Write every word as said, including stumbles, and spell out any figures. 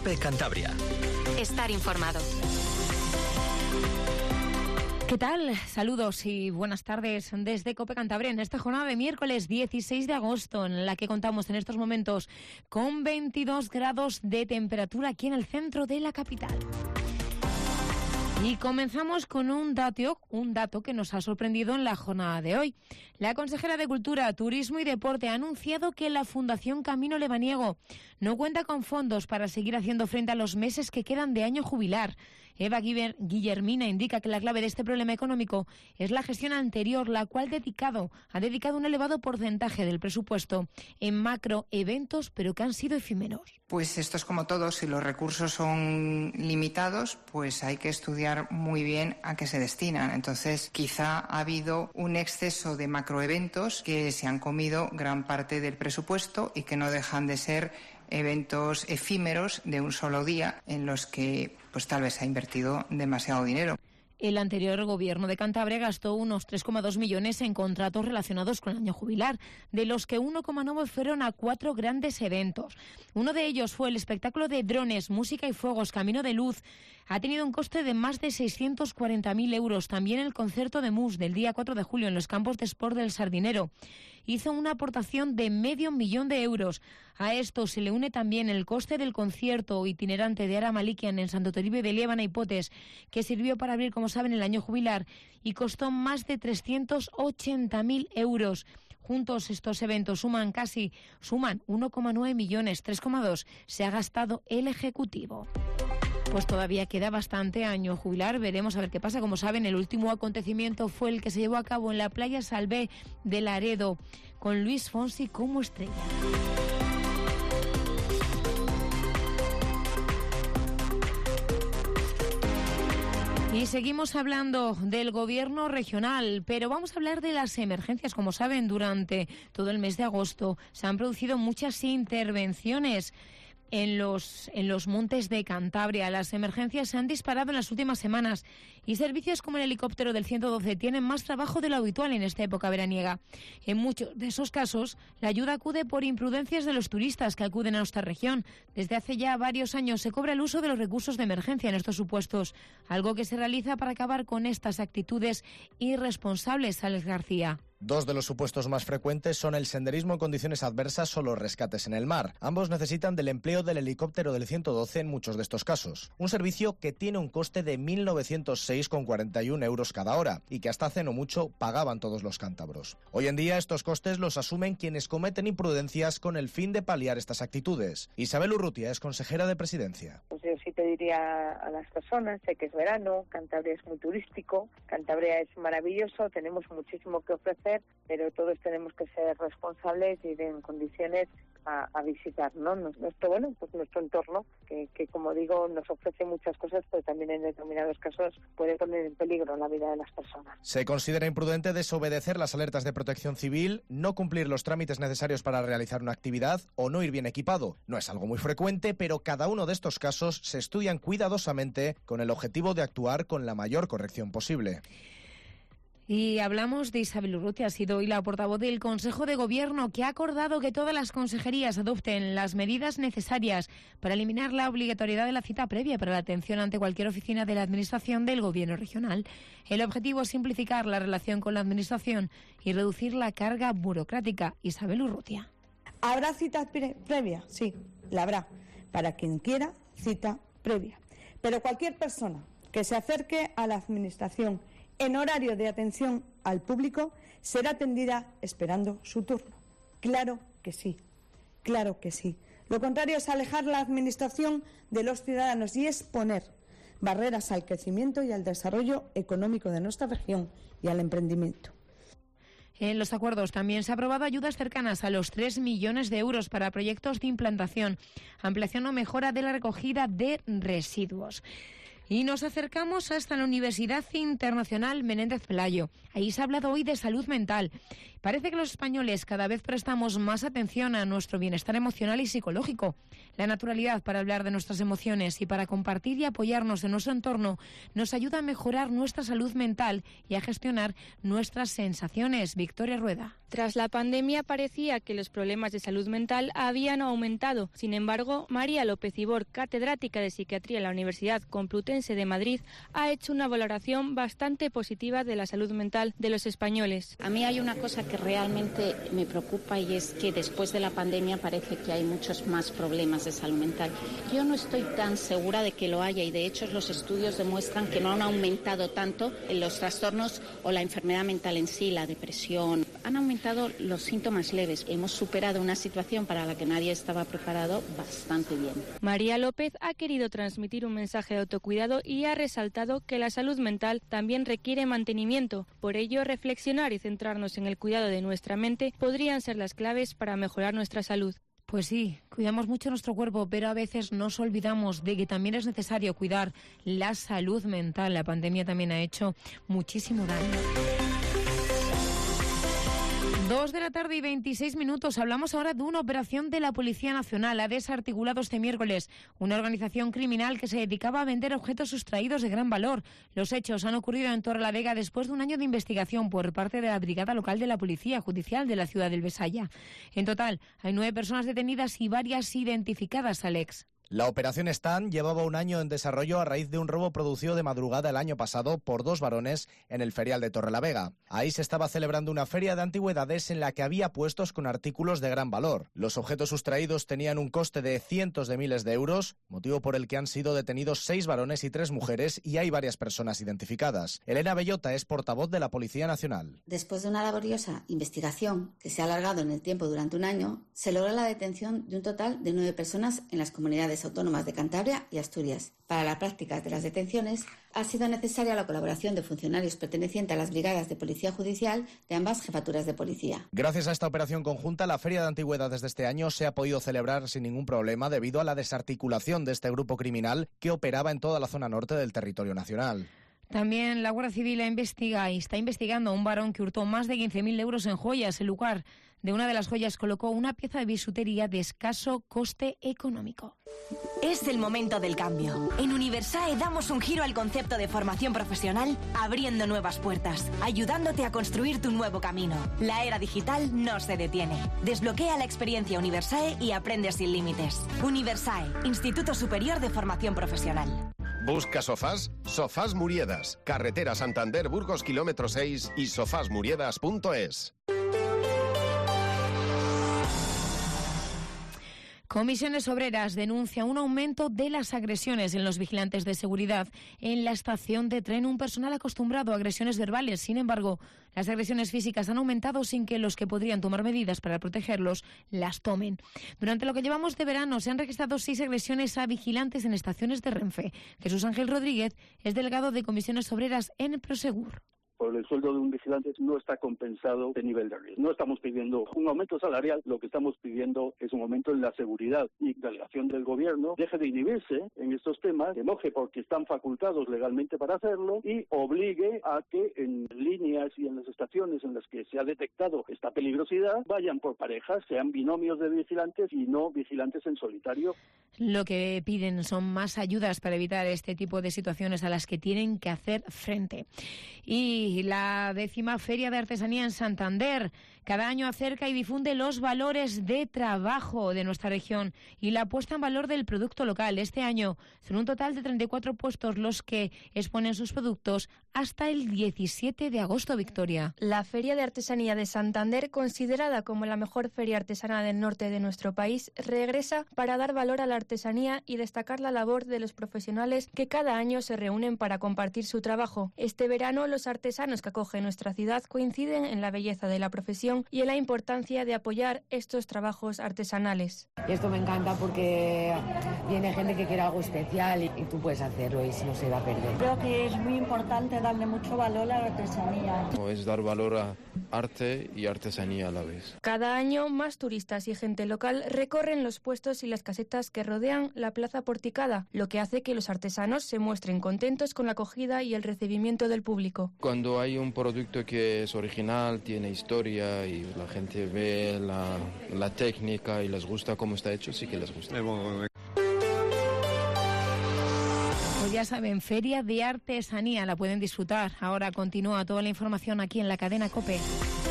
COPE Cantabria. Estar informado. ¿Qué tal? Saludos y buenas tardes desde COPE Cantabria en esta jornada de miércoles dieciséis de agosto, en la que contamos en estos momentos con veintidós grados de temperatura aquí en el centro de la capital. Y comenzamos con un dato, un dato que nos ha sorprendido en la jornada de hoy. La consejera de Cultura, Turismo y Deporte ha anunciado que la Fundación Camino Lebaniego no cuenta con fondos para seguir haciendo frente a los meses que quedan de año jubilar. Eva Guillermina indica que la clave de este problema económico es la gestión anterior, la cual dedicado, ha dedicado un elevado porcentaje del presupuesto en macroeventos, pero que han sido efímeros. Pues esto es como todo, si los recursos son limitados, pues hay que estudiar muy bien a qué se destinan. Entonces, quizá ha habido un exceso de macroeventos que se han comido gran parte del presupuesto y que no dejan de ser eventos efímeros de un solo día en los que pues tal vez se ha invertido demasiado dinero. El anterior gobierno de Cantabria gastó unos tres coma dos millones en contratos relacionados con el año jubilar, de los que uno coma nueve fueron a cuatro grandes eventos. Uno de ellos fue el espectáculo de drones, música y fuegos, Camino de Luz. Ha tenido un coste de más de seiscientos cuarenta mil euros. También el concierto de Mus del día cuatro de julio en los campos de Sport del Sardinero hizo una aportación de medio millón de euros. A esto se le une también el coste del concierto itinerante de Ara Malikian en Santo Toribio de Liébana y Potes, que sirvió para abrir, como saben, el año jubilar y costó más de trescientos ochenta mil euros. Juntos estos eventos suman casi suman uno coma nueve millones, tres coma dos se ha gastado el Ejecutivo. Pues todavía queda bastante año jubilar, veremos a ver qué pasa. Como saben, el último acontecimiento fue el que se llevó a cabo en la playa Salvé de Laredo, con Luis Fonsi como estrella. Y seguimos hablando del gobierno regional, pero vamos a hablar de las emergencias. Como saben, durante todo el mes de agosto se han producido muchas intervenciones en los, en los montes de Cantabria. Las emergencias se han disparado en las últimas semanas y servicios como el helicóptero del ciento doce tienen más trabajo de lo habitual en esta época veraniega. En muchos de esos casos, la ayuda acude por imprudencias de los turistas que acuden a nuestra región. Desde hace ya varios años se cobra el uso de los recursos de emergencia en estos supuestos, algo que se realiza para acabar con estas actitudes irresponsables. Alex García. Dos de los supuestos más frecuentes son el senderismo en condiciones adversas o los rescates en el mar. Ambos necesitan del empleo del helicóptero del ciento doce en muchos de estos casos. Un servicio que tiene un coste de mil novecientos seis con cuarenta y uno euros cada hora y que hasta hace no mucho pagaban todos los cántabros. Hoy en día estos costes los asumen quienes cometen imprudencias con el fin de paliar estas actitudes. Isabel Urrutia es consejera de Presidencia. Pues yo sí pediría a las personas, sé que es verano, Cantabria es muy turístico, Cantabria es maravilloso, tenemos muchísimo que ofrecer, pero todos tenemos que ser responsables y ir en condiciones a, a visitar, ¿no? Nuestro, bueno, pues nuestro entorno, que, que como digo, nos ofrece muchas cosas, pero también en determinados casos puede poner en peligro la vida de las personas. Se considera imprudente desobedecer las alertas de protección civil, no cumplir los trámites necesarios para realizar una actividad o no ir bien equipado. No es algo muy frecuente, pero cada uno de estos casos se estudian cuidadosamente con el objetivo de actuar con la mayor corrección posible. Y hablamos de Isabel Urrutia, ha sido hoy la portavoz del Consejo de Gobierno, que ha acordado que todas las consejerías adopten las medidas necesarias para eliminar la obligatoriedad de la cita previa para la atención ante cualquier oficina de la Administración del Gobierno regional. El objetivo es simplificar la relación con la Administración y reducir la carga burocrática. Isabel Urrutia. ¿Habrá cita pre- previa? Sí, la habrá. Para quien quiera, cita previa. Pero cualquier persona que se acerque a la Administración en horario de atención al público será atendida esperando su turno. Claro que sí, claro que sí. Lo contrario es alejar la Administración de los ciudadanos y es poner barreras al crecimiento y al desarrollo económico de nuestra región y al emprendimiento. En los acuerdos también se ha aprobado ayudas cercanas a los tres millones de euros para proyectos de implantación, ampliación o mejora de la recogida de residuos. Y nos acercamos hasta la Universidad Internacional Menéndez Pelayo. Ahí se ha hablado hoy de salud mental. Parece que los españoles cada vez prestamos más atención a nuestro bienestar emocional y psicológico. La naturalidad para hablar de nuestras emociones y para compartir y apoyarnos en nuestro entorno nos ayuda a mejorar nuestra salud mental y a gestionar nuestras sensaciones. Victoria Rueda. Tras la pandemia parecía que los problemas de salud mental habían aumentado. Sin embargo, María López Ibor, catedrática de Psiquiatría en la Universidad Complutense de Madrid, ha hecho una valoración bastante positiva de la salud mental de los españoles. A mí hay una cosa que realmente me preocupa y es que después de la pandemia parece que hay muchos más problemas de salud mental. Yo no estoy tan segura de que lo haya y de hecho los estudios demuestran que no han aumentado tanto los trastornos o la enfermedad mental en sí, la depresión. Han aumentado los síntomas leves. Hemos superado una situación para la que nadie estaba preparado bastante bien. María López ha querido transmitir un mensaje de autocuidado y ha resaltado que la salud mental también requiere mantenimiento. Por ello, reflexionar y centrarnos en el cuidado de nuestra mente podrían ser las claves para mejorar nuestra salud. Pues sí, cuidamos mucho nuestro cuerpo, pero a veces nos olvidamos de que también es necesario cuidar la salud mental. La pandemia también ha hecho muchísimo daño. Dos de la tarde y veintiséis minutos. Hablamos ahora de una operación de la Policía Nacional. Ha desarticulado este miércoles una organización criminal que se dedicaba a vender objetos sustraídos de gran valor. Los hechos han ocurrido en Torrelavega después de un año de investigación por parte de la Brigada Local de la Policía Judicial de la ciudad del Besaya. En total, hay nueve personas detenidas y varias identificadas, Alex. La operación Stan llevaba un año en desarrollo a raíz de un robo producido de madrugada el año pasado por dos varones en el ferial de Torrelavega. Ahí se estaba celebrando una feria de antigüedades en la que había puestos con artículos de gran valor. Los objetos sustraídos tenían un coste de cientos de miles de euros, motivo por el que han sido detenidos seis varones y tres mujeres y hay varias personas identificadas. Elena Bellota es portavoz de la Policía Nacional. Después de una laboriosa investigación que se ha alargado en el tiempo durante un año, se logró la detención de un total de nueve personas en las comunidades autónomas de Cantabria y Asturias. Para la práctica de las detenciones ha sido necesaria la colaboración de funcionarios pertenecientes a las brigadas de policía judicial de ambas jefaturas de policía. Gracias a esta operación conjunta, la Feria de Antigüedades de este año se ha podido celebrar sin ningún problema debido a la desarticulación de este grupo criminal que operaba en toda la zona norte del territorio nacional. También la Guardia Civil investiga y está investigando a un varón que hurtó más de quince mil euros en joyas. El lugar de una de las joyas colocó una pieza de bisutería de escaso coste económico. Es el momento del cambio. En Universae damos un giro al concepto de formación profesional, abriendo nuevas puertas, ayudándote a construir tu nuevo camino. La era digital no se detiene. Desbloquea la experiencia Universae y aprende sin límites. Universae, Instituto Superior de Formación Profesional. ¿Busca sofás? Sofás Muriedas. Carretera Santander Burgos, kilómetro seis y sofás muriedas punto es. Comisiones Obreras denuncia un aumento de las agresiones en los vigilantes de seguridad en la estación de tren. Un personal acostumbrado a agresiones verbales. Sin embargo, las agresiones físicas han aumentado sin que los que podrían tomar medidas para protegerlos las tomen. Durante lo que llevamos de verano se han registrado seis agresiones a vigilantes en estaciones de Renfe. Jesús Ángel Rodríguez es delegado de Comisiones Obreras en Prosegur. Por el sueldo de un vigilante no está compensado de nivel de riesgo. No estamos pidiendo un aumento salarial, lo que estamos pidiendo es un aumento en la seguridad y delegación del gobierno deje de inhibirse en estos temas, enoje porque están facultados legalmente para hacerlo y obligue a que en líneas y en las estaciones en las que se ha detectado esta peligrosidad vayan por parejas, sean binomios de vigilantes y no vigilantes en solitario. Lo que piden son más ayudas para evitar este tipo de situaciones a las que tienen que hacer frente. Y la décima Feria de Artesanía en Santander cada año acerca y difunde los valores de trabajo de nuestra región y la puesta en valor del producto local. Este año son un total de treinta y cuatro puestos los que exponen sus productos hasta el diecisiete de agosto, Victoria. La Feria de Artesanía de Santander, considerada como la mejor feria artesana del norte de nuestro país, regresa para dar valor a la artesanía y destacar la labor de los profesionales que cada año se reúnen para compartir su trabajo. Este verano, los artesanos que acoge nuestra ciudad coinciden en la belleza de la profesión y en la importancia de apoyar estos trabajos artesanales. Y esto me encanta porque viene gente que quiere algo especial y, y tú puedes hacerlo y no se va a perder. Creo que es muy importante darle mucho valor a la artesanía. Es dar valor a arte y artesanía a la vez. Cada año más turistas y gente local recorren los puestos y las casetas que rodean la plaza porticada, lo que hace que los artesanos se muestren contentos con la acogida y el recibimiento del público. Cuando hay un producto que es original, tiene historia gusta y la gente ve la, la técnica y les gusta cómo está hecho, sí que les gusta. Pues ya saben, Feria de Artesanía, la pueden disfrutar. Ahora continúa toda la información aquí en la cadena COPE.